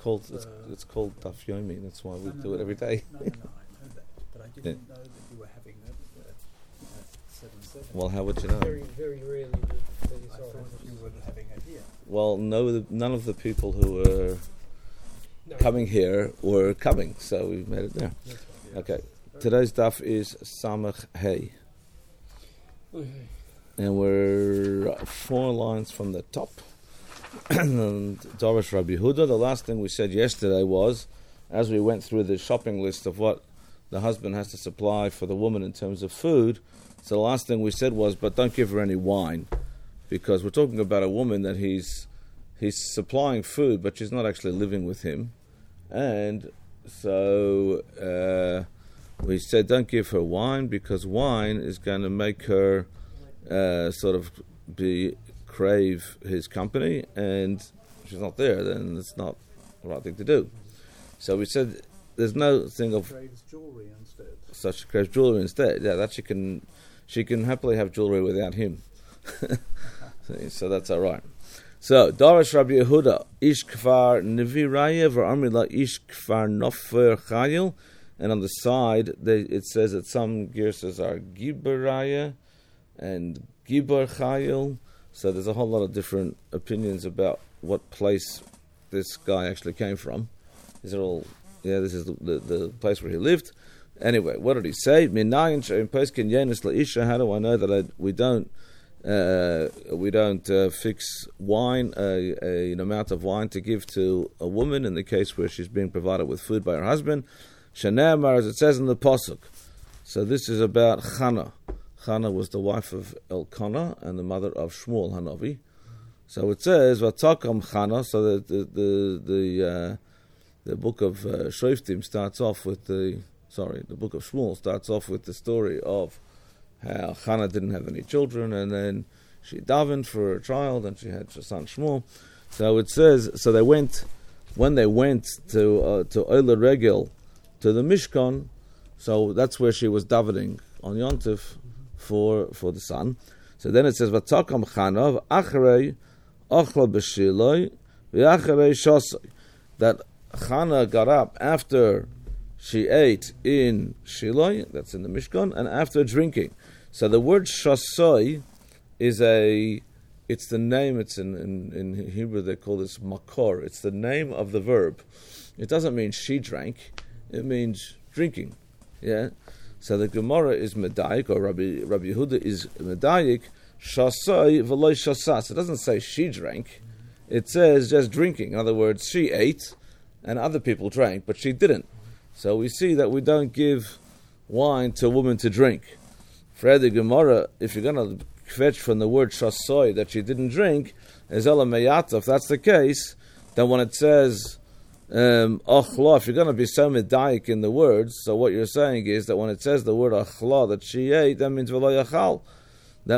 called Daf Yomi. That's why we do it every day. No, I know that, but I didn't know that you were having that 7-7. Well, how would you know? Very, very rarely do I thought you were having it here. Well, no, none of the people who were coming here were coming, so we made it there. Yes. Okay, today's daf is Samach Hey, and we're 4 lines from the top. And Darash Rabbi Yehuda. The last thing we said yesterday was, as we went through the shopping list of what the husband has to supply for the woman in terms of food, so the last thing we said was, but don't give her any wine, because we're talking about a woman that he's supplying food, but she's not actually living with him. And so we said don't give her wine, because wine is going to make her crave his company, and if she's not there, then it's not the right thing to do. So we said there's no thing of Craves jewelry instead. such craves jewelry instead. Yeah, that she can happily have jewelry without him. So that's all right. So Darash Rabbi Yehuda ish kfar neviraya v'amrila ish kfar nofer chayil, and on the side it says that some girsas are gibaraya and gibar chayil. So there's a whole lot of different opinions about what place this guy actually came from. These are all, this is the place where he lived. Anyway, what did he say? How do I know that we don't fix wine, an amount of wine to give to a woman in the case where she's being provided with food by her husband? Shanamar, as it says in the pasuk. So this is about Chana. Chana was the wife of Elkanah and the mother of Shmuel Hanavi. So it says Vatakam Chana. So the book of Shoftim starts off with the book of Shmuel starts off with the story of how Chana didn't have any children, and then she davened for a child, and she had her son Shmuel. So it says, when they went to Ola Regel, to the Mishkan, so that's where she was davening on Yontif for the son. So then it says, Vatakam Chana v'acharei ochla b'shiloi v'acharei shosoi, that Chana got up after she ate in Shiloi, that's in the Mishkan, and after drinking. So the word shasoi it's the name, it's in Hebrew they call this makor, it's the name of the verb. It doesn't mean she drank, it means drinking. Yeah. So the Gemara is medayik, or Rabbi Yehuda is medayik, shasoi v'loi shasas. It doesn't say she drank, it says just drinking. In other words, she ate and other people drank, but she didn't. So we see that we don't give wine to a woman to drink. For the Gemara, if you're going to fetch from the word shasoi that she didn't drink, is ela meyata. If that's the case, then when it says achla, if you're going to be so medayik in the words, so what you're saying is that when it says the word achla that she ate, that means v'lo yachal. That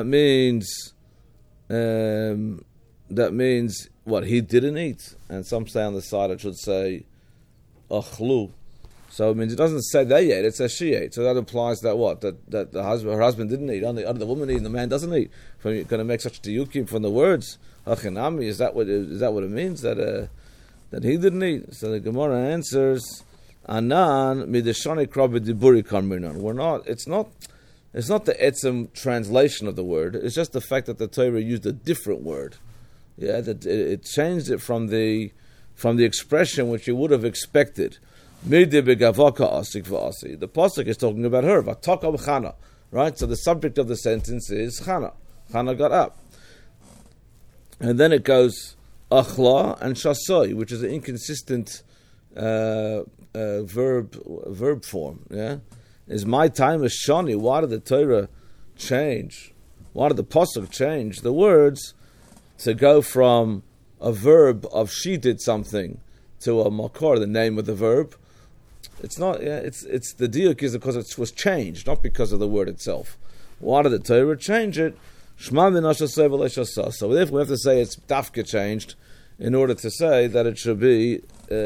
means what he didn't eat. And some say on the side it should say achlu. So it means it doesn't say they ate, it says she ate. So that implies that what? That her husband didn't eat, only the woman ate and the man doesn't eat. From you're going to make such diyukim from the words achinami, is that what it means? That he didn't eat? So the Gemara answers, Anan mideshani krabi diburi karminan. It's not the etzem translation of the word, it's just the fact that the Torah used a different word. Yeah, that it changed it from the expression which you would have expected. The pasuk is talking about her, Vatakam Chana, right? So the subject of the sentence is Chana. Chana got up, and then it goes achla and shasoi, which is an inconsistent verb form. Yeah, is my time is shani. Why did the Torah change? Why did the pasuk change the words to go from a verb of she did something to a makor, the name of the verb? It's not. Yeah, it's the diuk is because it was changed, not because of the word itself. Why did the Torah change it? Shema v'nashasei v'leishasas. So therefore, we have to say it's dafka changed in order to say that it should be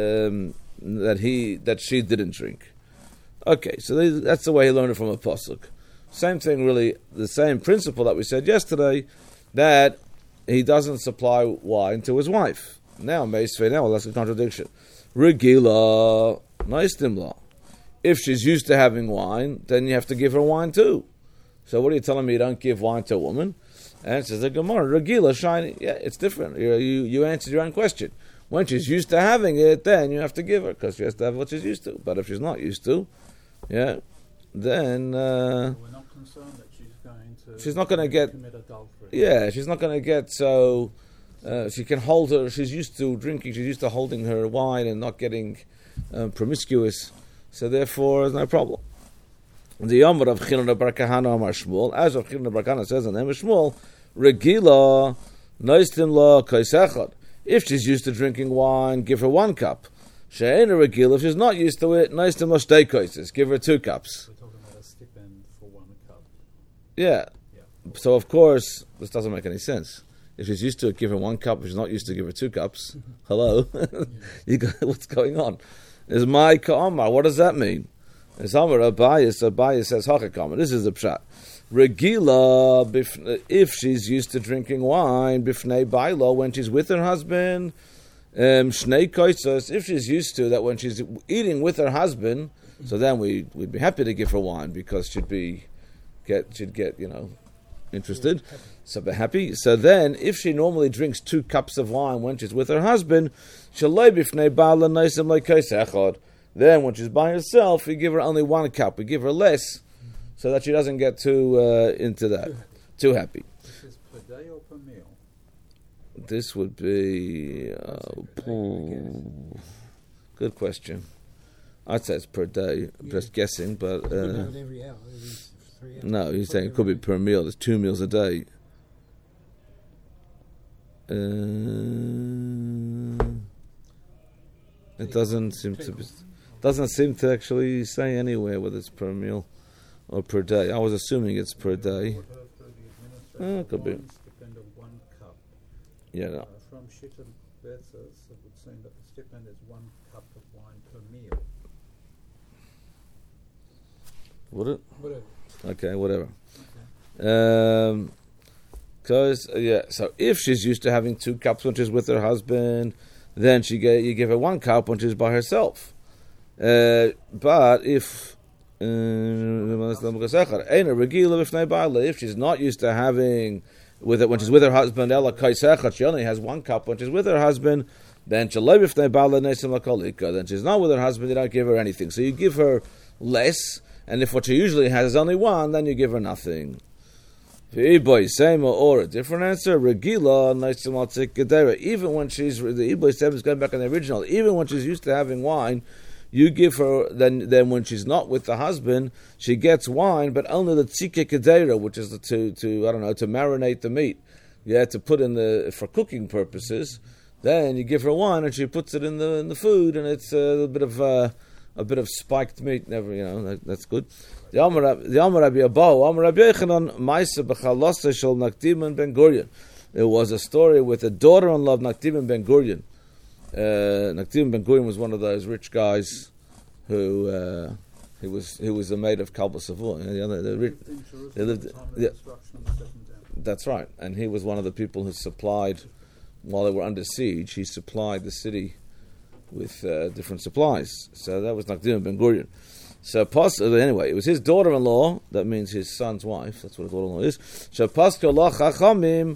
that she didn't drink. Okay, so that's the way he learned it from a pasuk. Same thing, really, the same principle that we said yesterday, that he doesn't supply wine to his wife. Now, that's a contradiction. Regila, Naistimla. If she's used to having wine, then you have to give her wine too. So what are you telling me you don't give wine to a woman? And it says the Gemara, Regila, shiny. Yeah, it's different. You answered your own question. When she's used to having it, then you have to give her, because she has to have what she's used to. But if she's not used to, then... We're not concerned that she's not going to get... commit adultery. Yeah, she's not going to get so... she can hold her... She's used to drinking, she's used to holding her wine and not getting promiscuous. So therefore, there's no problem. The Yomar of Chilna Bar Kahana Amar Shmuel, as of Chilna Bar Kahana says in Emma Shmuel, Regila, Noistim La Kaisechad. If she's used to drinking wine, give her 1 cup. She'ena Regila, if she's not used to it, Noistim La Shtei Kaises, give her 2 cups. We're talking about a stipend for 1 cup. Yeah. So of course, this doesn't make any sense. If she's used to it, give her 1 cup. If she's not used to, give her 2 cups. Hello? What's going on? Is my Ka'amar, what does that mean? It's Amar Abayis says Hachakama. This is the pshat. Regila, if she's used to drinking wine, bifnei baila, when she's with her husband, shnei koitzos, if she's used to that when she's eating with her husband, so then we'd be happy to give her wine because she'd get interested, so be happy. So then, if she normally drinks 2 cups of wine when she's with her husband, shalei bifnei baila noisim leikos echad. Then, when she's by herself, we give her only 1 cup. We give her less, so that she doesn't get too into that, too happy. This is per day or per meal? This would be good question. I'd say it's per day. I'm just guessing, but every hour, every 3 hours. no, he's saying it could be per meal. There's 2 meals a day. It doesn't seem to actually say anywhere whether it's per meal or per day. I was assuming it's per day. Could be. Stipend of 1 cup. Yeah, no. From Shittim Betzos, it would seem that the stipend is 1 cup of wine per meal. Would it? Whatever. Okay, whatever. So if she's used to having 2 cups when she's with her husband, then you give her 1 cup when she's by herself. But if if she's not used to having with it when she's with her husband, she only has 1 cup when she's with her husband, then she's not with her husband, you don't give her anything. So you give her less, and if what she usually has is only 1, then you give her nothing. Same or a different answer. Regila, even when she's the Iboy Shem is going back on the original. Even when she's used to having wine, you give her. Then when she's not with the husband, she gets wine, but only the tzike kedera, which is to marinate the meat. Yeah, to put in for cooking purposes. Then you give her wine, and she puts it in the food, and it's a bit of spiked meat. That's good. The Amar Rabbi Abba, Amar Rabbi Yechanan, Ma'aseh b'chalasa shel Nakdiman ben Gurion. There was a story with a daughter-in-law of Nakdiman ben Gurion. Nakdiman ben Gurion was one of those rich guys who he was a maid of Kalba Savur. They lived. Yeah, that's right, and he was one of the people who supplied, while they were under siege, he supplied the city with different supplies. So that was Nakdiman ben Gurion. So anyway, it was his daughter-in-law. That means his son's wife. That's what a daughter-in-law is. So Paschal Chachamim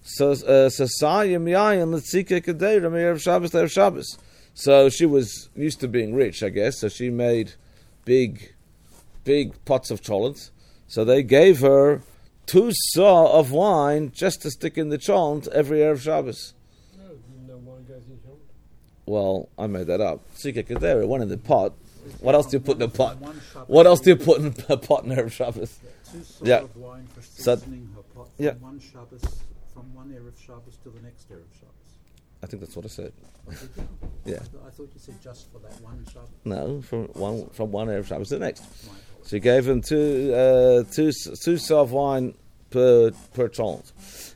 Sasayim Yayin Letzike Kedei Rameir Shabbos Leir Shabbos. So she was used to being rich, I guess. So she made big pots of cholent. So they gave her 2 saw of wine just to stick in the cholent every Erev Shabbos. No, no wine goes in cholent. Well, I made that up. Tzike Kedei, one in the pot. What else do you put in a pot? What else do you put in a pot in Erev Shabbos? 2 saw of wine for seasoning her pot from one Shabbos, from one Erev Shabbos to the next Erev Shabbos. I think that's what I said. Yeah. I thought you said just for that one Shabbos. No, from one Erev Shabbos to the next. So he gave him two saw of wine per cholent.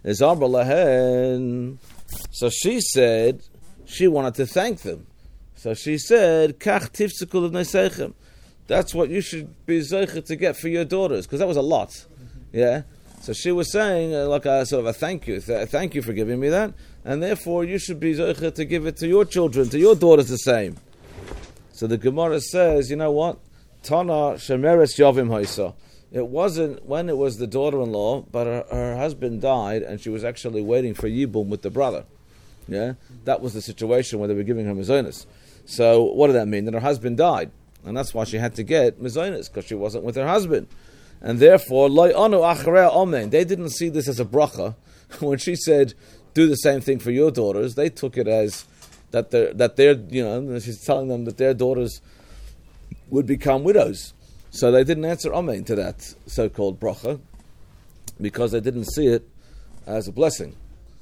So she said she wanted to thank them. So she said, "Kach tifzekul v'neisechem." That's what you should be zeicher to get for your daughters, because that was a lot. Yeah. So she was saying, like a sort of a thank you, thank you for giving me that. and therefore you should be zoche to give it to your children, to your daughters the same. So the Gemara says, you know what? Tana shemeres yavim haisa. It wasn't when it was the daughter-in-law, but her husband died, and she was actually waiting for yibum with the brother. Yeah, that was the situation where they were giving her mazonos. So what did that mean? That her husband died, and that's why she had to get mazonos, because she wasn't with her husband, and therefore loy anu acharei omen. They didn't see this as a bracha when she said, "Do the same thing for your daughters." They took it as that they're she's telling them that their daughters would become widows. So they didn't answer amen to that so-called bracha because they didn't see it as a blessing.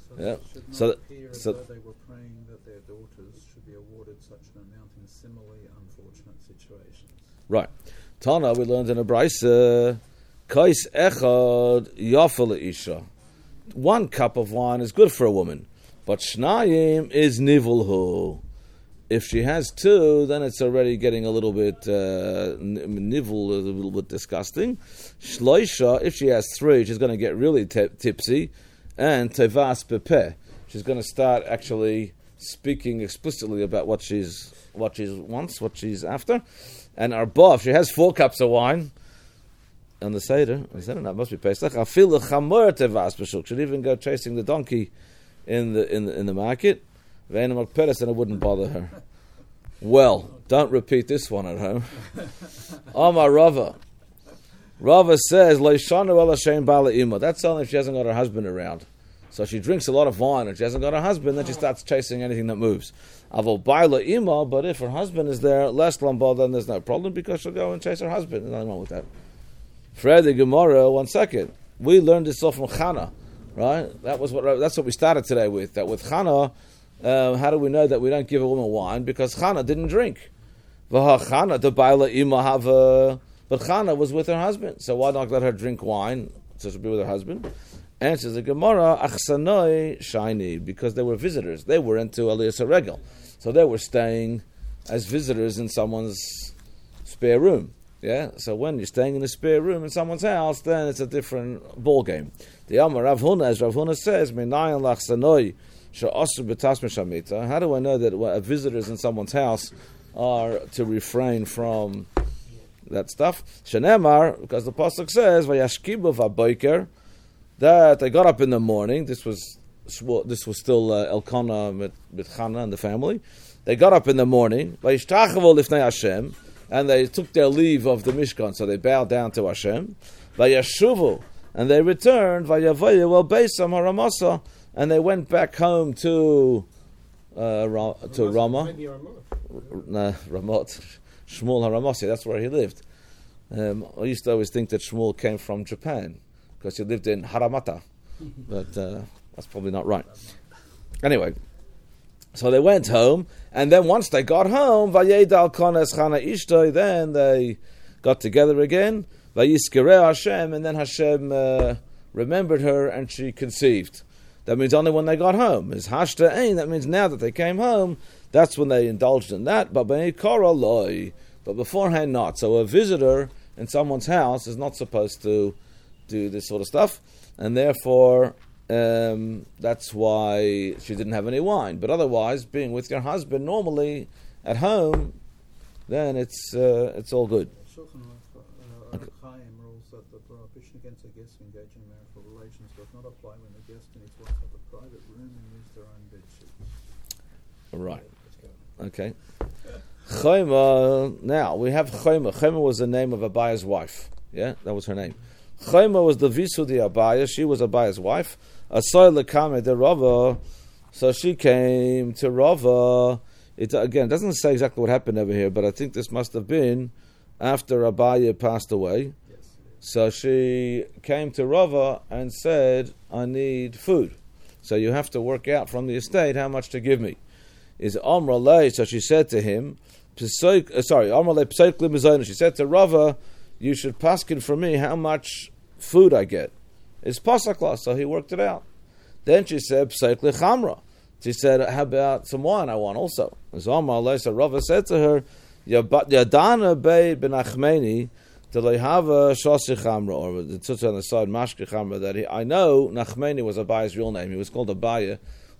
So it should not appear as though they were praying that their daughters should be awarded such an amount in similarly unfortunate situations. Right. Tana, we learned in a brisa, kais echad yafel isha. 1 cup of wine is good for a woman, but shnayim is nivulhu. If she has 2, then it's already getting a little bit nivul, a little bit disgusting. Shloisha, if she has 3, she's going to get really tipsy. And tevas pepeh, she's going to start actually speaking explicitly about what she wants, what she's after. And arba, if she has 4 cups of wine on the seder, that must be Pesach. Afilu chamor tevas b'shuk, should even go chasing the donkey in the market. And it wouldn't bother her. Well, don't repeat this one at home. Amar Rava. Rava says, Leishanu el Hashem bala ima. That's only if she hasn't got her husband around. So she drinks a lot of wine and she hasn't got her husband, then she starts chasing anything that moves. Avol baila ima, but if her husband is there, less lamba, then there's no problem because she'll go and chase her husband. There's nothing wrong with that. Fred the Gemara, 1 second. We learned this off from Chana, right? That's what we started today with. That with Chana, how do we know that we don't give a woman wine? Because Chana didn't drink. Chana the baila ima have but Chana was with her husband, so why not let her drink wine? So she'll be with her husband. Answers the Gemara, Achsanoi Shaini, because they were visitors. They were into Aliyas Regel. So they were staying as visitors in someone's spare room. Yeah? So when you're staying in a spare room in someone's house, then it's a different ball game. The Amar Rav Huna, as Rav Huna says, Minayan Lachsanoi Sha'asu B'tasma Shamita. How do I know that visitors in someone's house are to refrain from that stuff? Shenemar, because the pasuk says, "Vayashkibu v'aboiker," that they got up in the morning. This was still Elkanah with Chana and the family. They got up in the morning, vayishtachavu lifnei Hashem, and they took their leave of the Mishkan, so they bowed down to Hashem. Vayashuvu, and they returned. Vayavayu el beisam haramasa, and they went back home to Ramah. Maybe Ramot. Shmuel HaRamasi, that's where he lived. I used to always think that Shmuel came from Japan because he lived in Haramata, but that's probably not right. Anyway, so they went home, and then once they got home, Vayedal Kones Chana Ishtoi, then they got together again, Vayiskireh Hashem, and then Hashem remembered her and she conceived. That means only when they got home. Is Hashta Ein, that means now that they came home, that's when they indulged in that. But beforehand not. So a visitor in someone's house is not supposed to do this sort of stuff, and therefore that's why she didn't have any wine. But otherwise, being with your husband normally at home, then it's all good. Chaim rules that the prohibition against a guest to engage in marital relations does not apply when the guest and his wife have a private room and use their own bed sheets. Right. Okay. Chayma. Now we have Chayma. Chayma was the name of Abaya's wife. Yeah, that was her name. Chayma was the Visudi Abaya. She was Abaya's wife. Asay lekame de Rava. So she came to Rava. It again doesn't say exactly what happened over here, but I think this must have been after Abaya passed away. Yes. So she came to Rava and said, "I need food. So you have to work out from the estate how much to give me." Is Amra Le, so she said to him, Amra Le Pseik Li Mizayna. She said to Rava, "You should paskin for me how much food I get." It's pasakla, so he worked it out. Then she said, Pseik Li Chamra. She said, "How about some wine I want also?" Is Amra Le, so Rava said to her, Yadana Bei Benachmeni Delehava Shosi Chamra, or the tzutz on the side Mashke Chamra, that I know Nachmeni was Abaya's real name. He was called Abaya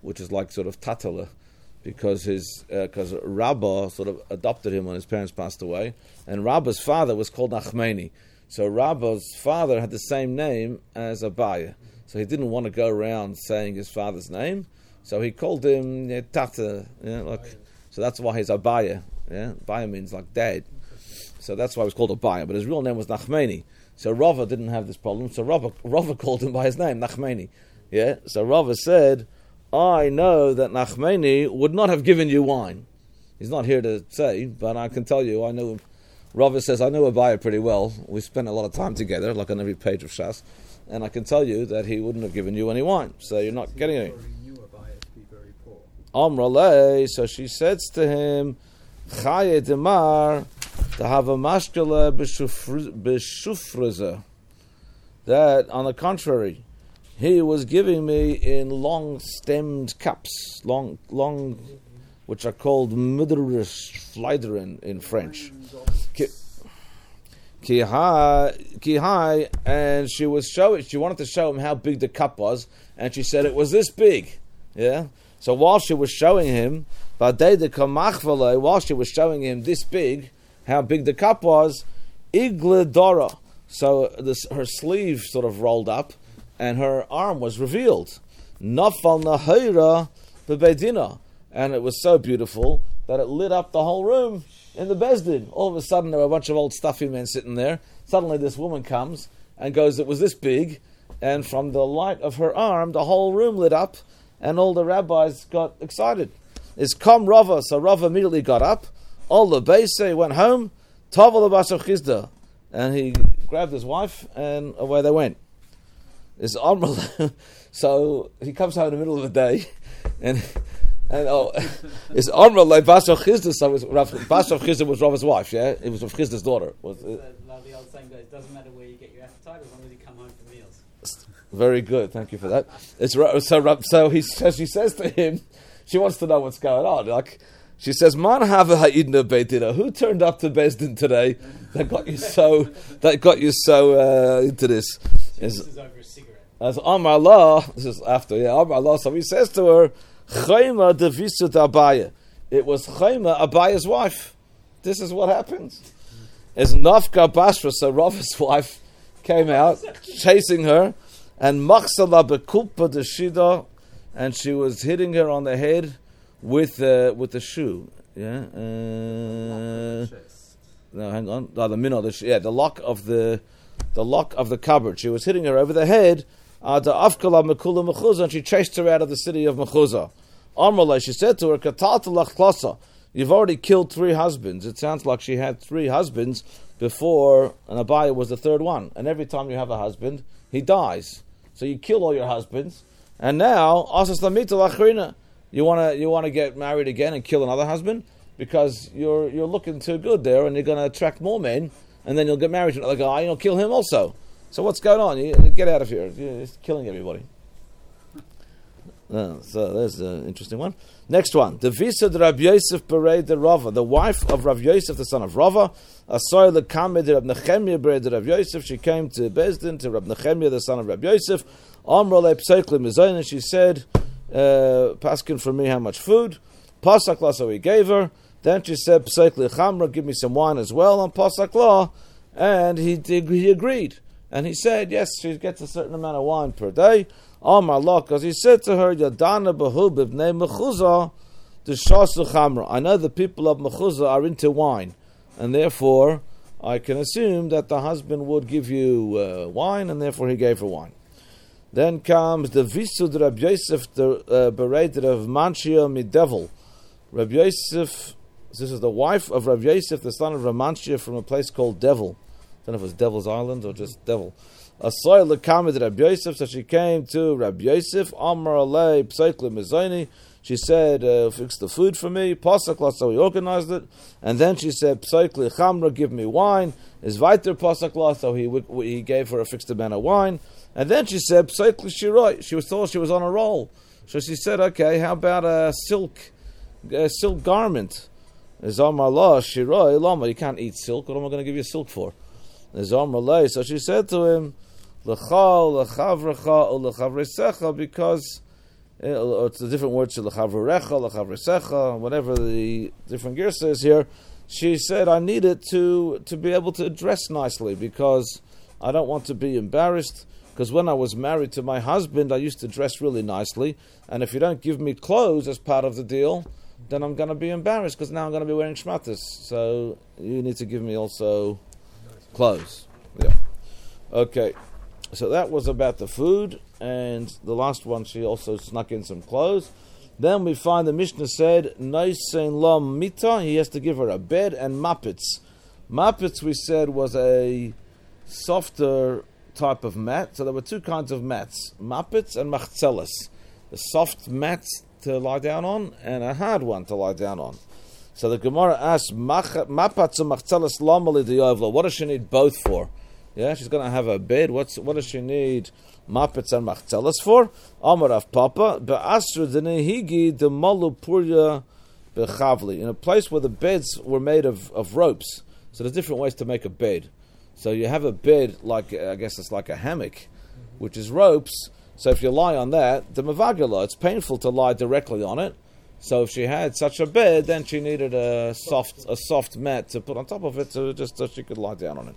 which is like sort of tatala, because Rabbah sort of adopted him when his parents passed away, and Rabbah's father was called Nachmani. So Rabbah's father had the same name as Abaye. So he didn't want to go around saying his father's name, so he called him Tata. So that's why he's Abaye. Abaye means like dad. So that's why he was called Abaye, but his real name was Nachmani. So Rava didn't have this problem, so Rava called him by his name, Nachmani. So Rava said, I know that Nachmani would not have given you wine. He's not here to say, but I can tell you, I know him. Rava says, I know Abaye pretty well. We spent a lot of time together, like on every page of Shas, and I can tell you that he wouldn't have given you any wine, so you're not getting any. He knew Abaye to be very poor. Amrale, so she says to him, Chaye Demar, to have a mashkele b'shufraza, that on the contrary, he was giving me in long-stemmed cups, long, which are called midrish fleideren in French. Ki hai, and she wanted to show him how big the cup was, and she said it was this big. So while she was showing him, while she was showing him this big, how big the cup was, igle dora. So her sleeve sort of rolled up, and her arm was revealed. Nafal nahira bebeidina, and it was so beautiful that it lit up the whole room in the Bezdin. All of a sudden, there were a bunch of old stuffy men sitting there. Suddenly, this woman comes and goes, "It was this big," and from the light of her arm, the whole room lit up, and all the rabbis got excited. It's come Rava, so Rava immediately got up. All the Beise went home. Tavel Basar Chizda, and he grabbed his wife, and away they went. It's so he comes home in the middle of the day, and it's Amrullah Basar Chizda. So Basar Chizda was Rava's wife. It was Rav Chizda's daughter. The old saying goes, it doesn't matter where you get your appetite as long as you come home for meals. Very good, thank you for that. She says to him, she wants to know what's going on. Like she says, "Man hava ha'idna beitina." Who turned up to Bezdin today that got you so into this? This is over a cigarette. As Amar Allah, this is after Amar Allah. So he says to her, "Chayma devisut Abaye." It was Chayma, Abaye's wife. This is what happens. As Nafka Bashra, so Rava's wife came out chasing her, and Machsala bekulpa de shida, and she was hitting her on the head with the shoe. No, hang on. No, the minnow. The lock of the cupboard. She was hitting her over the head. The afkala mekula mechuzah, and she chased her out of the city of Mechuzah. Amrullah, she said to her, "Kataltalach klasa. You've already killed 3 husbands." It sounds like she had 3 husbands before, and Abaye was the 3rd one. And every time you have a husband, he dies. So you kill all your husbands, and now asas lamita lachrina. You want to get married again and kill another husband because you're looking too good there, and you're going to attract more men, and then you'll get married to another guy and you'll kill him also. So what's going on? You get out of here. You're killing everybody. So there's an interesting one. Next one. The Visa de Rav Yosef Berei de Rava, the wife of Rav Yosef, the son of Rava. Asoy lekame de Rav Nechemia Berei de Rav Yosef. She came to Bezdin, to Rav Nechemia, the son of Rav Yosef. Amro le pseikle mizayin, and she said, "Paskin for me how much food." Pasak la, so he gave her. Then she said, "Pseikle chamra, give me some wine as well." On Pasak la, and he agreed, and he said, "Yes, she gets a certain amount of wine per day." Amar Allah, because he said to her, "Yadana behu b'bnei Mechuzah d'shasu chamra." I know the people of Mechuzah are into wine, and therefore I can assume that the husband would give you wine, and therefore he gave her wine. Then comes the Visud Rab Yosef, the Bereit of Manshia Midevel. Rab Yosef, this is the wife of Rab Yosef, the son of Ramanshia, from a place called Devil. I don't know if it was Devil's Island or just Devil. Asoy lekamid Rab Yosef, so she came to Rab Yosef. Amar alei pseikle mezoni. She said, "Fix the food for me." Pasakla, so he organized it, and then she said, "Pseikle chamra, give me wine." Is weiter pasakla, so he gave her a fixed amount of wine, and then she said, "Pseikle shiroi." She thought she was on a roll, so she said, "Okay, how about a silk garment?" Amar la shiroi lama. You can't eat silk. What am I going to give you silk for? Amar la. So she said to him, "L'chal lechavrecha or lechavresecha," because or it's a different word, l'chavrecha, l'chavresecha, whatever the different girsa is here. She said, I need it to be able to dress nicely because I don't want to be embarrassed. Because when I was married to my husband, I used to dress really nicely. And if you don't give me clothes as part of the deal, then I'm going to be embarrassed because now I'm going to be wearing shmatis. So you need to give me also clothes. Yeah. Okay. So that was about the food. And the last one, she also snuck in some clothes. Then we find the Mishnah said, Noisen lam mita, he has to give her a bed and mappets. Mappets, we said, was a softer type of mat. So there were two kinds of mats, mappets and machzelas. The soft mats to lie down on and a hard one to lie down on. So the Gemara asks, mappets and machzelas lamali diyovla. What does she need both for? Yeah, she's going to have a bed. What does she need mappets and machzelas for? Amar Rav Papa, be'asr denehigi de malu purya bechavli. In a place where the beds were made of ropes. So there's different ways to make a bed. So you have a bed, like I guess it's like a hammock, which is ropes. So if you lie on that, the mavagala, it's painful to lie directly on it. So if she had such a bed, then she needed a soft mat to put on top of it, just so she could lie down on it.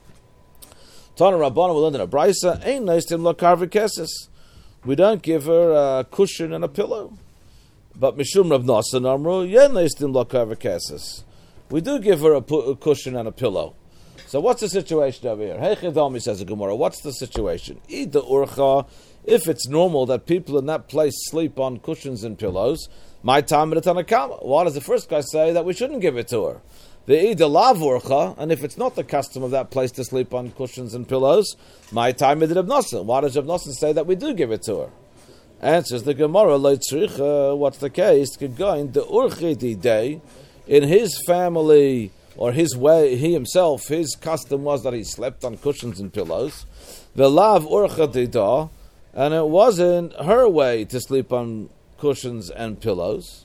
Tana Rabbana will learn in a brisa, ain't nice to look keses. We don't give her a cushion and a pillow. But Mishum Rav Nasan Amru, yeah, nice to look keses. We do give her a cushion and a pillow. So what's the situation over here? Hey Chidami, says the Gemara, what's the situation? Ida urcha, if it's normal that people in that place sleep on cushions and pillows, my time at the Tanakama. Why does the first guy say that we shouldn't give it to her? The Ida lav urcha, and if it's not the custom of that place to sleep on cushions and pillows, my time at the Reb Nosson. Why does Reb Nosson say that we do give it to her? Answers the Gemara, what's the case? Going the urchi day in his family. Or his way, he himself, his custom was that he slept on cushions and pillows. V'lav urcha dida, and it wasn't her way to sleep on cushions and pillows.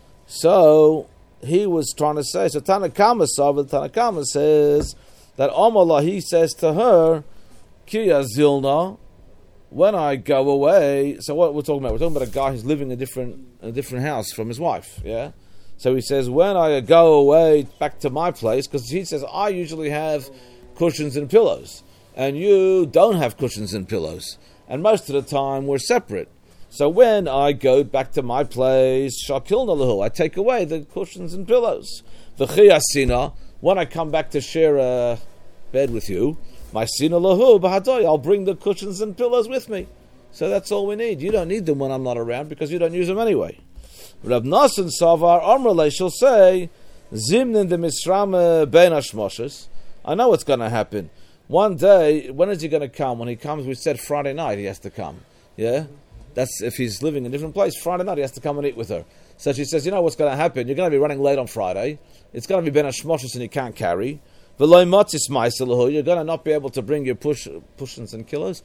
So he was trying to say. So Tanakama says that Amala, he says to her, Kiya Zilna, when I go away. So what we're talking about? We're talking about a guy who's living in a different house from his wife. Yeah. So he says, when I go away back to my place, because he says, I usually have cushions and pillows, and you don't have cushions and pillows. And most of the time, we're separate. So when I go back to my place, Shakilna lahu, I take away the cushions and pillows. V'chiyasina, when I come back to share a bed with you, my sina lahu, b'hadoy, I'll bring the cushions and pillows with me. So that's all we need. You don't need them when I'm not around, because you don't use them anyway. Rab Nasan Savar Amrale, she'll say, Zimnin de Misrama Ben Hashmoshes. I know what's going to happen. One day, when is he going to come? When he comes, we said Friday night he has to come. Yeah? That's if he's living in a different place. Friday night he has to come and eat with her. So she says, you know what's going to happen? You're going to be running late on Friday. It's going to be Ben Hashmoshes and you can't carry. You're going to not be able to bring your cushions and pillows.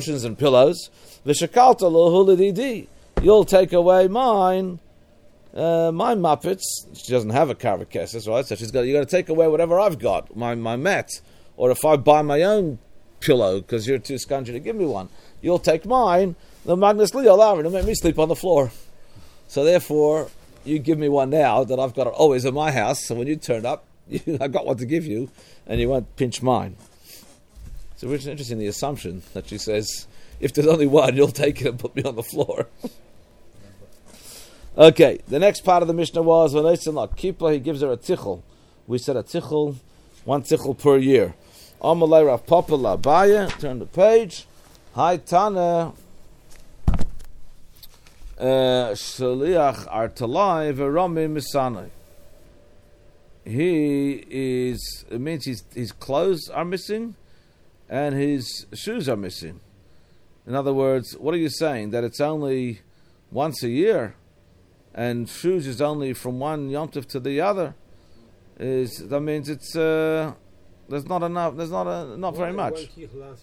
You'll take away mine. My muppets, she doesn't have a karakesis, right? So you're going to take away whatever I've got, my mat. Or if I buy my own pillow, because you're too scungy to give me one, you'll take mine, the Magnus Leo Lara, and make me sleep on the floor. So therefore, you give me one now that I've got it always in my house, so when you turn up, I've got one to give you, and you won't pinch mine. So it's interesting, the assumption that she says, if there's only one, you'll take it and put me on the floor. Okay, the next part of the Mishnah was when Kippa, he gives her a tichel. We said a tichel, one tichel per year. Amalei Rav Papa Labaya, turn the page. Hi Tana, Shaliach Artalai Verami Misanai. It means his clothes are missing and his shoes are missing. In other words, what are you saying? That it's only once a year? And shoes is only from one Yom Tov to the other. That means it's there's not enough. There's not very much.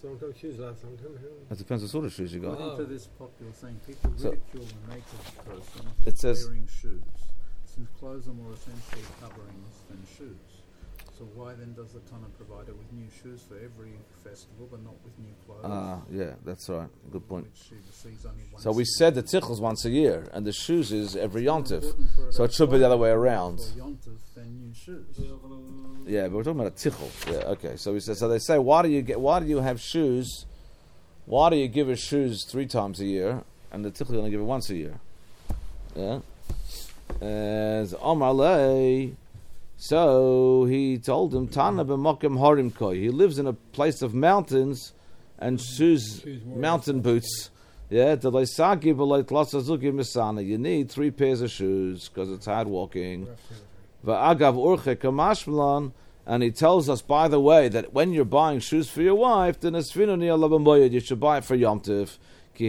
That depends what sort of shoes you got. According to this popular thing, people ridicule the naked person it says, wearing shoes, since clothes are more essential coverings than shoes. So why then does the Tana provide her with new shoes for every festival, but not with new clothes? Yeah, that's right. Good point. Which she receives only once So we a said year. the tichel's once a year, and the shoes is every yontif. Important for her So to it should be the other way apply around. For yontif than new shoes. Yeah, but we're talking about a tichel. Yeah, okay. So we said. So they say, why do you have shoes? Why do you give her shoes 3 times a year, and the tichel you only give her once a year? Yeah. As Omar Lei. So he told him, Tana b'mokem harim koi. He lives in a place of mountains and shoes, mountain boots. Yeah, you need 3 pairs of shoes because it's hard walking. And he tells us, by the way, that when you're buying shoes for your wife, then you should buy it for Yom Tov.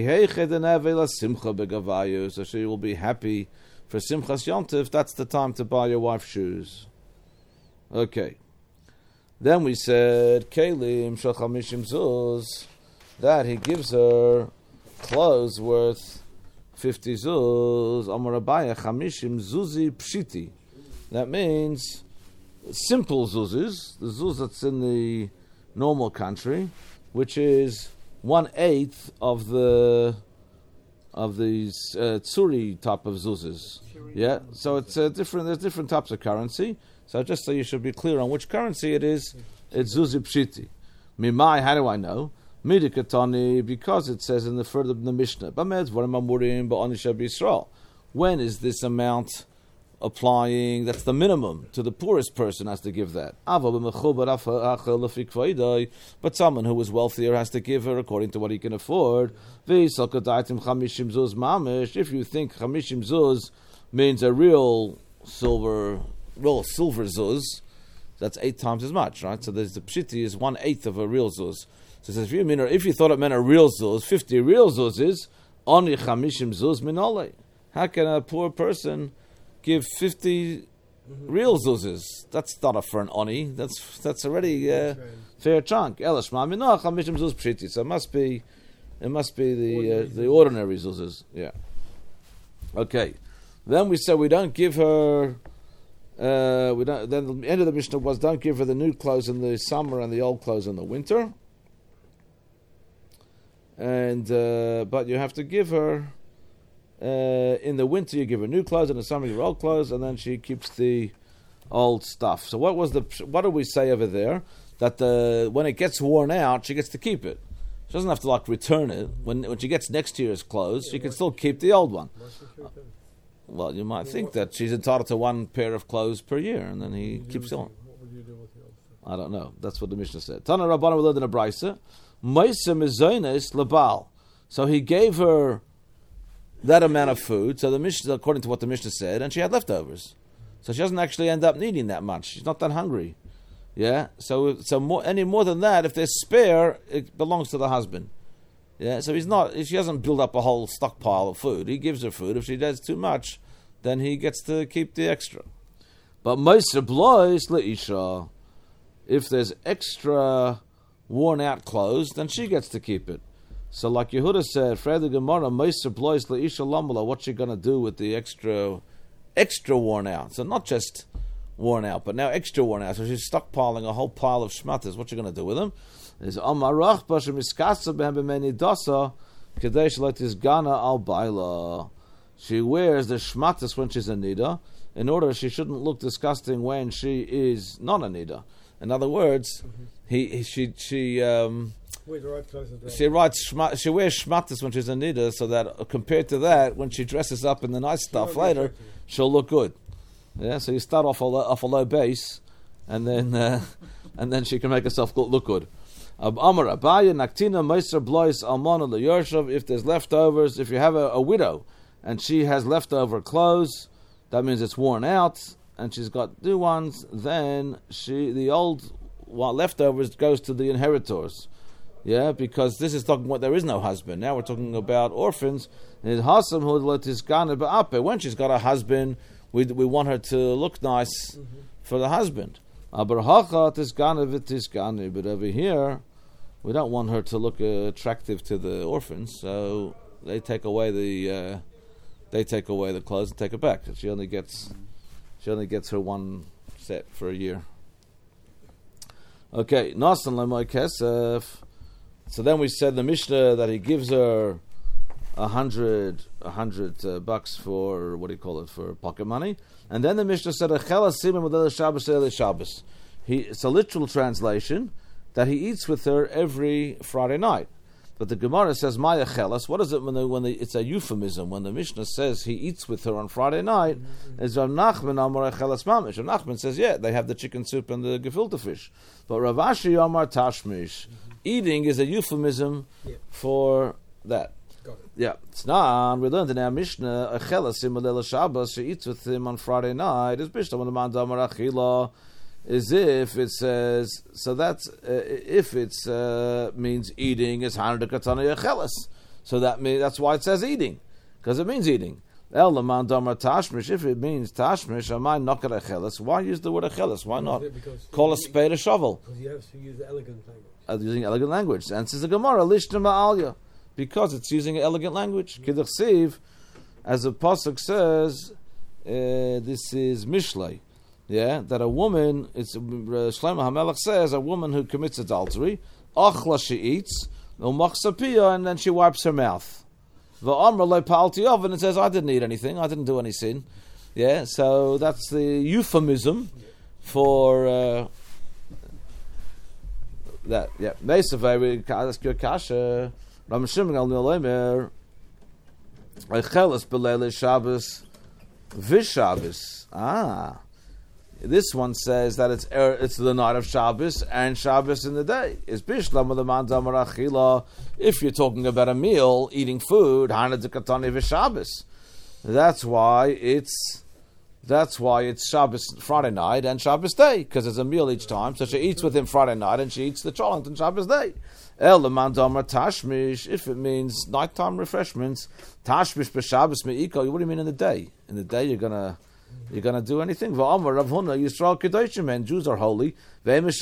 So she will be happy for Simchas Yom Tov. That's the time to buy your wife shoes. Okay. Then we said, Kelim shel chamishim zuz, that he gives her clothes worth 50 zuz. Amar Abaya chamishim zuzi pshiti. That means simple zuzes, the zuz that's in the normal country, which is 1/8 of these tsuri type of zuzes. Yeah, so it's different. There's different types of currency. So just so you should be clear on which currency it is, it's zuzi pshiti. Mimai, how do I know? Midikatani, because it says in the Mishnah, when is this amount applying? That's the minimum. To the poorest person has to give that. But someone who is wealthier has to give her according to what he can afford. If you think 50 zuz means a real silver zuz, that's 8 times as much, right? So there's the pshiti is 1/8 of a real zuz. So it says, if you thought it meant a real zuz, 50 real zuzes, only 50 zuz minole. How can a poor person give 50 real zuzes? That's not for an oni. That's already fair chunk. Elashma minah 50 zuz pshiti. So it must be the ordinary zuzes. Yeah. Okay. Then we said we don't give her. Then the end of the Mishnah was don't give her the new clothes in the summer and the old clothes in the winter. And but you have to give her in the winter. You give her new clothes, in the summer you give her old clothes, and then she keeps the old stuff. So what do we say over there? That when it gets worn out, she gets to keep it. She doesn't have to return it. When she gets next year's clothes, she can still keep the old one. Well, you might think that she's entitled to 1 pair of clothes per year, and then he keeps on. What would you do with the old stuff? I don't know. That's what the Mishnah said. Tana Rabbana, we learned in a brisa. Ma'isa mizones lebal. So he gave her that amount of food. So the Mishnah, according to what the Mishnah said, and she had leftovers. So she doesn't actually end up needing that much. She's not that hungry. Yeah. So any more than that, if there's spare, it belongs to the husband. Yeah. So she doesn't build up a whole stockpile of food. He gives her food. If she does too much, then he gets to keep the extra. But Ma'isa blois leisha. If there's extra worn out clothes, then she gets to keep it. So like Yehuda said, Fred the Gemara, Meiser blois leisha lamala, what's she going to do with the extra worn out? So not just worn out, but now extra worn out. So she's stockpiling a whole pile of shmatas. What's she going to do with them? Is Amarach Basha Miskasa Behemeni Dasa Kadesh Letis Gana Al Baila. She wears the shmatas when she's a nida, in order she shouldn't look disgusting when she is not a nida. In other words, she wears shmatas when she's a nida, so that compared to that, when she dresses up in the nice stuff later, she'll look good. Yeah, so you start off a low base, and then she can make herself look good. Amar Abaya Naktina Meiser Blois Almana LeYorshav. If there's leftovers, if you have a widow and she has leftover clothes, that means it's worn out, and she's got new ones, then the old leftovers goes to the inheritors. Yeah, because this is talking about there is no husband. Now we're talking about orphans. When she's got a husband, we want her to look nice for the husband. But over here, we don't want her to look attractive to the orphans, so they take away the clothes and take it back. She only gets her one set for a year. Okay, Nasan Lemay Kesef. So then we said the Mishnah that he gives her $100 bucks for, what do you call it, for pocket money. And then the Mishnah said, Shabbos. It's a literal translation that he eats with her every Friday night. But the Gemara says, Maya Chelas. What is it when it's a euphemism? When the Mishnah says he eats with her on Friday night, is Rav Nachman Amar Chelas Mamish. Rav Nachman says, yeah, they have the chicken soup and the gefilte fish. But Rav Ashi Amar Tashmish. Eating is a euphemism for that. Got it. Yeah, it's not. We learned in our Mishnah, a Chelas Imalel Shabbos, she eats with him on Friday night. Is Mishnah when the man Amar Achila. Is if it says, so that's if it's means eating is Hanad Katana Yecheles. So that's why it says eating, because it means eating. El Laman Damar Tashmish, if it means Tashmish, Amai Nokar Echeles, why use the word Echeles? Why not call a spade a shovel? Because you have to use elegant language. Using elegant language. And says the Gemara, Lishna Ma'alya, because it's using elegant language. Kidduch Siv, as the Pasuk says, this is Mishlei. Yeah, that a woman, Shlomo HaMelech says, a woman who commits adultery, Achla she eats, and then she wipes her mouth. V'amr lo palti of, and it says, I didn't eat anything, I didn't do any sin. Yeah, so that's the euphemism for that. Yeah, Mesaveh, we ask your kasha, Ram Shimon al Nilemer, Echeles B'leil Shabbos, Vishabbos. This one says that it's the night of Shabbos and Shabbos in the day. Is Bishlam the man Damar Achila? If you're talking about a meal, eating food, Hanad Zakatani v'Shabbos. That's why it's Shabbos Friday night and Shabbos day, because it's a meal each time. So she eats with him Friday night and she eats the cholent on Shabbos day. El the man Damar Tashmish, if it means nighttime refreshments, Tashmish b'Shabbos me'iko. What do you mean in the day? In the day you're gonna do anything? V'amar Rav Huna Yisrael Kedoshim, and Jews are holy. They're not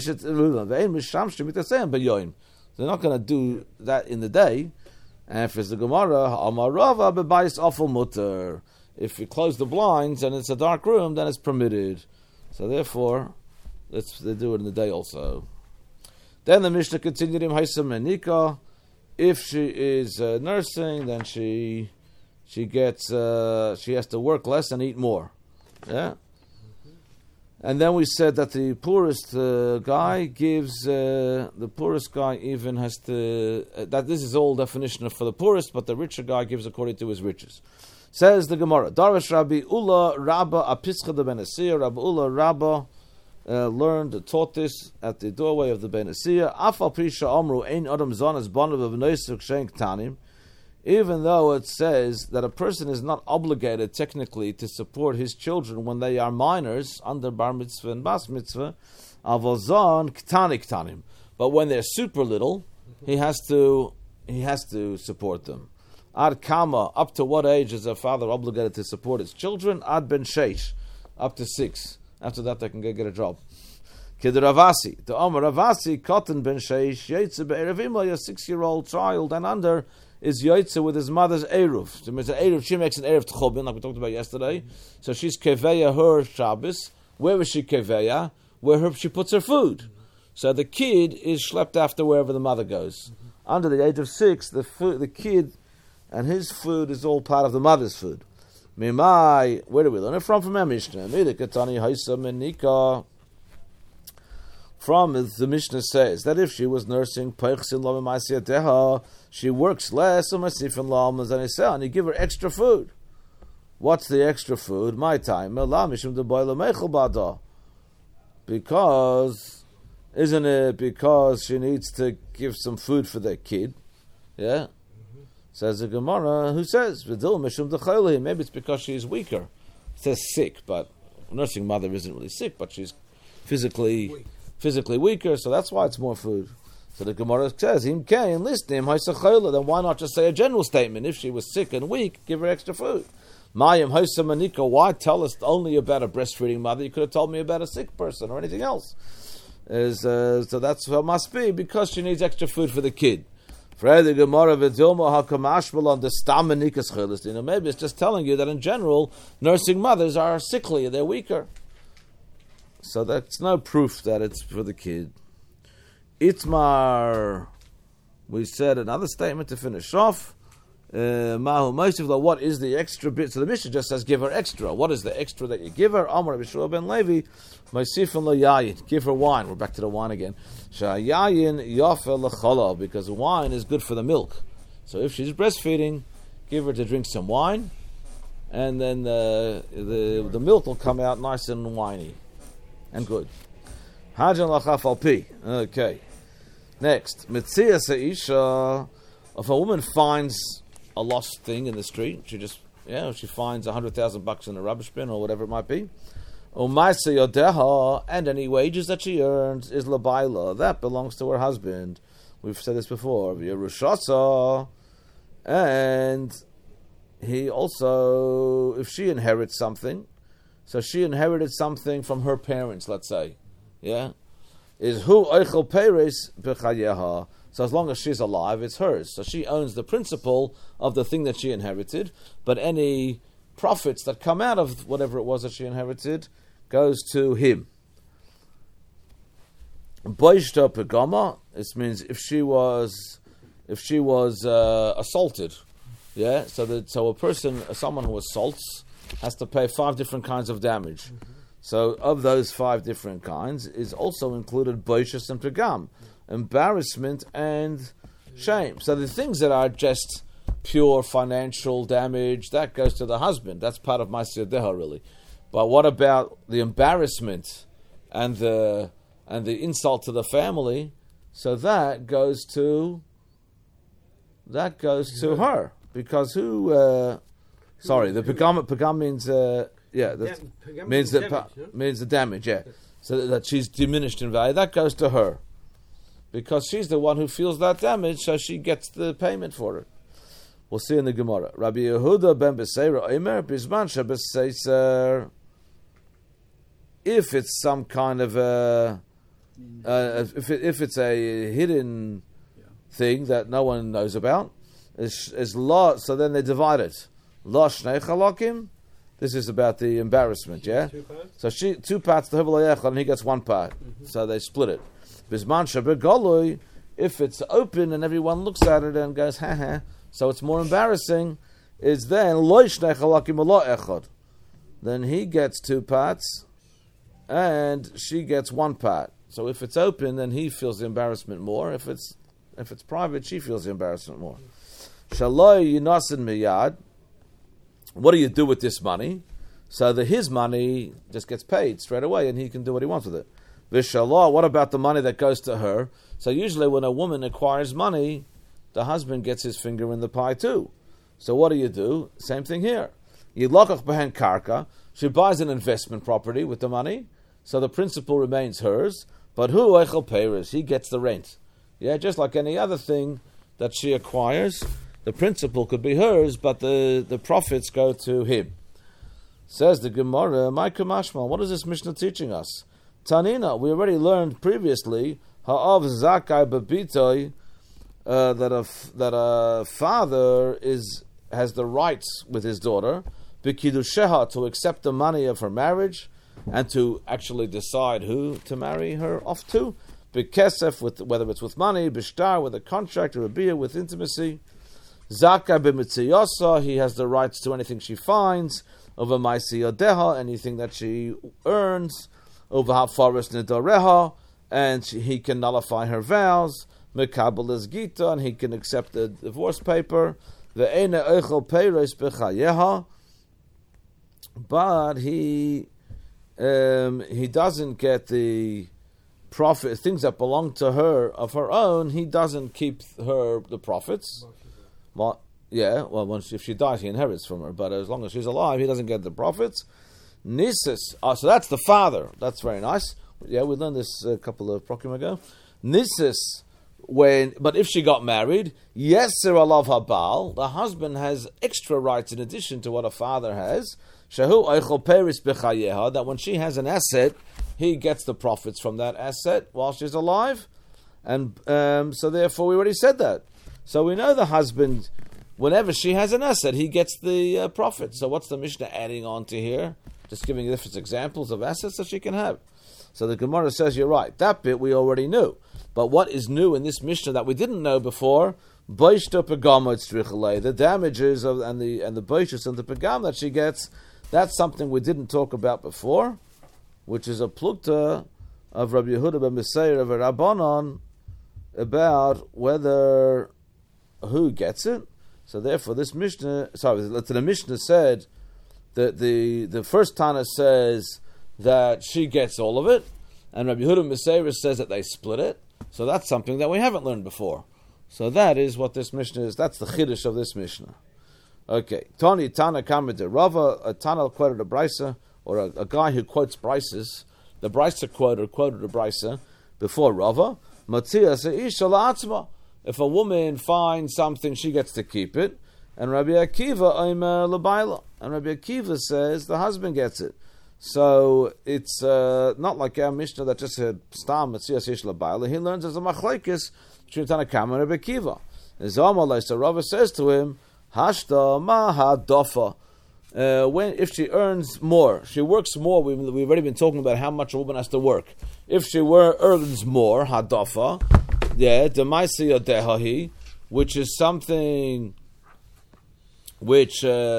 going to do that in the day. And if it's the Gemara, Amar Rava bebayis awful mutter. If you close the blinds and it's a dark room, then it's permitted. So therefore, they do it in the day also. Then the Mishnah continued in Haisam Menika. If she is nursing, then she has to work less and eat more. Yeah. And then we said that the poorest guy gives, the poorest guy even has to, that this is all definition for the poorest, but the richer guy gives according to his riches. Says the Gemara, Darash Rabbi Ula Rabba Apischa de Benasir, Rabbi Ula Rabba taught this at the doorway of the Benasir. Afal Prisha Amru Ein Adam Zonas Bonav of Neusuk Shenk Tanim. Even though it says that a person is not obligated technically to support his children when they are minors under bar mitzvah and bas mitzvah, avozon ktani ktanim. But when they're super little, he has to support them. Ad kama, up to what age is a father obligated to support his children? Ad ben sheish, up to 6. After that, they can get a job. Kid Ravasi, the Omer Ravasi, cotton ben sheish, yetze be'erevim, a 6-year-old child and under is Yoitze with his mother's Eruv. So Eruv, she makes an Eruv Tchobin, like we talked about yesterday. So she's Keveya her Shabbos. Where is she Keveya? Where she puts her food. So the kid is schlepped after wherever the mother goes. Under the age of 6, the kid and his food is all part of the mother's food. Mimai, where do we learn it from? From our Mishnah. Midikatani Haisa Menika. From the Mishnah says that if she was nursing, she works less, and you give her extra food. What's the extra food? My time. Because, isn't it because she needs to give some food for their kid? Yeah? Says the Gemara, who says, maybe it's because she's weaker. It says sick, but nursing mother isn't really sick, but she's physically weaker, so that's why it's more food. So the Gemara says, then why not just say a general statement? If she was sick and weak, give her extra food. Why tell us only about a breastfeeding mother? You could have told me about a sick person or anything else. So that's what it must be, because she needs extra food for the kid. Maybe it's just telling you that in general, nursing mothers are sickly, they're weaker. So that's no proof that it's for the kid. Itmar, we said another statement to finish off. Mahu Mosif, what is the extra bit? So the Mishnah just says, give her extra. What is the extra that you give her? Amar Bishua ben Levi, Mosifin lo yayin. Give her wine. We're back to the wine again. Shayayin yafe lechala, because wine is good for the milk. So if she's breastfeeding, give her to drink some wine, and then the milk will come out nice and winey and good. Hajan lachaf al pi. Okay. Next, Mitzia seisha. If a woman finds a lost thing in the street, she finds $100,000 in a rubbish bin or whatever it might be. Umaisa yodeha, and any wages that she earns is labaila. That belongs to her husband. We've said this before. Yerushasa, and he also, if she inherits something, so she inherited something from her parents, let's say, is hu eichel peres b'chayeha. So as long as she's alive, it's hers. So she owns the principle of the thing that she inherited, but any profits that come out of whatever it was that she inherited goes to him. Boishta pegama. This means if she was assaulted, So someone who assaults has to pay 5 different kinds of damage. Mm-hmm. So of those 5 different kinds is also included boishas and pegam. Embarrassment and shame. So the things that are just pure financial damage, that goes to the husband. That's part of Ma'aseh Deha, really. But what about the embarrassment and the insult to the family? So that goes to her, because the pagam means means the damage. Yeah, so that she's diminished in value. That goes to her, because she's the one who feels that damage, so she gets the payment for it. We'll see in the Gemara. Rabbi Yehuda ben Beseira Omer Bizman Shabbos. If it's some kind of if it's a hidden thing that no one knows about, is law. So then they divide it. La shnei chalakim. This is about the embarrassment. Yeah. 2 parts? So she 2 parts to Hevel and he gets 1 part. Mm-hmm. So they split it. Bizman Shabbos. If it's open and everyone looks at it and goes ha ha, so it's more embarrassing. Is then lo shnei chalakim lo echad. Then he gets 2 parts. And she gets 1 part. So if it's open, then he feels the embarrassment more. If it's private, she feels the embarrassment more. Shaloi yinasin miyad. What do you do with this money? So his money just gets paid straight away, and he can do what he wants with it. Vishalah. What about the money that goes to her? So usually, when a woman acquires money, the husband gets his finger in the pie too. So what do? Same thing here. Yilakach behen karka. She buys an investment property with the money. So the principal remains hers, but who eichel peiros? He gets the rent. Yeah, just like any other thing that she acquires, the principal could be hers, but the profits go to him. Says the Gemara, Ma'ika Mashmal, what is this Mishnah teaching us? Tanina, we already learned previously, ha'av zakai babitoi, that a father has the rights with his daughter, b'kiddusheha, to accept the money of her marriage, and to actually decide who to marry her off to. B'kesef, whether it's with money, b'shtar, with a contract, or a bia, with intimacy. Zaka b'mitziyasa, he has the rights to anything she finds. Over ma'asi yodeha, anything that she earns. Over hafaris nedareha, and he can nullify her vows. Mekabel is gita, and he can accept the divorce paper. Ve'ena eichel peiros b'chayeha, but he doesn't get the profit, things that belong to her of her own. He doesn't keep the profits. If she dies, he inherits from her. But as long as she's alive, he doesn't get the profits. Nisus. So that's the father. That's very nice. Yeah, we learned this a couple of prokim ago. Nisus. But if she got married, yeser alav habal, the husband has extra rights in addition to what a father has. Shahu eichel peris b'chayeha, that when she has an asset, he gets the profits from that asset while she's alive, and so therefore we already said that. So we know the husband, whenever she has an asset, he gets the profit. So what's the Mishnah adding on to here just giving you different examples of assets that she can have. So the Gemara says, you're right. That bit we already knew. But what is new in this Mishnah that we didn't know before? The damages of and the boishus and the pagam that she gets, that's something we didn't talk about before, which is a plukta of Rabbi Yehuda ben Meseir of a Rabbanon about whether who gets it. So therefore this Mishnah, the Mishnah said that the first Tana says that she gets all of it, and Rabbi Yehuda ben Meseir says that they split it. So that's something that we haven't learned before. So that is what this Mishnah is. That's the chiddush of this Mishnah. Okay. Tani Tana Kamed de Rava, a Tana quoted a Brisa, or a guy who quotes Brises. The Brisa quoted a Brisa before Rava. Matzia se'isha la'atzma. If a woman finds something, she gets to keep it. And Rabbi Akiva omer l'bayla. And Rabbi Akiva says the husband gets it. So it's not like our Mishnah that just said stam matzia se'isha l'bayla. He learns as a machlekes between Tanakama and Rabbi Akiva. So Rava says to him, Hashta maha dofa. If she earns more, she works more. We've already been talking about how much a woman has to work. If she earns more, hadofa, demaisi dehahi, which is something which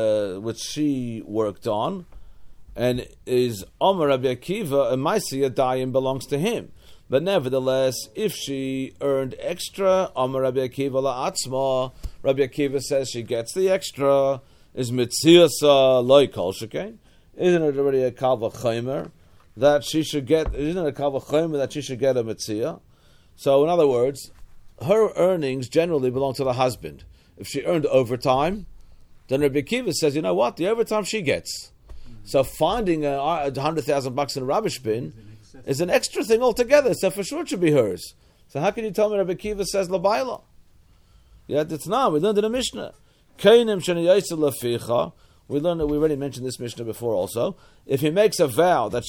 she worked on, and is Omer Rabbi Akiva, and maisi dayin belongs to him. But nevertheless, if she earned extra, Omer Rabbi Akiva la'atzma, Rabbi Akiva says she gets the extra. Is mitziasa loy kol shekain? Isn't it already a kalva chaymer that she should get? Isn't it a kalva chaymer that she should get a mitzia? So, in other words, her earnings generally belong to the husband. If she earned overtime, then Rabbi Akiva says, you know what? The overtime she gets. So, finding $100,000 in a rubbish bin is an extra thing altogether. So, for sure, it should be hers. So, how can you tell me Rabbi Akiva says labayla? Yeah, it's not. We learned in a Mishnah. We learned that we already mentioned this Mishnah before also. If he makes a vow that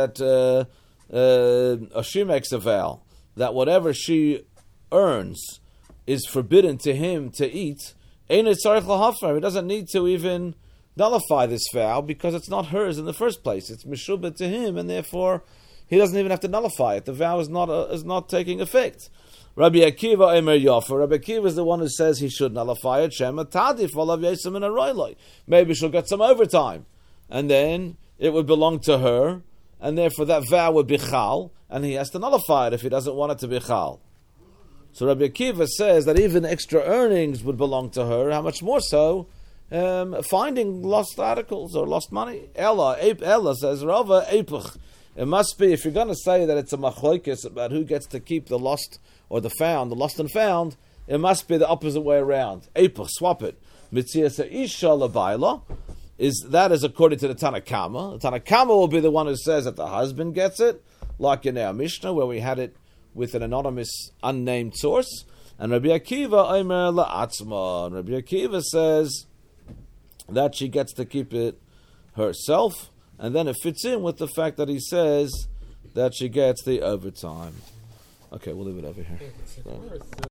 she makes a vow that whatever she earns is forbidden to him to eat, he doesn't need to even nullify this vow because it's not hers in the first place. It's meshubah to him, and therefore he doesn't even have to nullify it. The vow is not taking effect. Rabbi Akiva Emer Yafa. Rabbi Akiva is the one who says he should nullify it. Shema Tadif Olav Yesem in a Roiloi. Maybe she'll get some overtime, and then it would belong to her, and therefore that vow would be chal, and he has to nullify it if he doesn't want it to be chal. So Rabbi Akiva says that even extra earnings would belong to her. How much more so finding lost articles or lost money? Ella says Rava Epuch. It must be, if you're going to say that it's a machlokes about who gets to keep the lost or the lost and found, it must be the opposite way around. Eipach, swap it. Mitziyasa isha labayla is according to the Tanakama. The Tanakama will be the one who says that the husband gets it, like in our Mishnah where we had it with an anonymous, unnamed source. And Rabbi Akiva Omer la'atzma. Rabbi Akiva says that she gets to keep it herself. And then it fits in with the fact that he says that she gets the overtime. Okay, we'll leave it over here.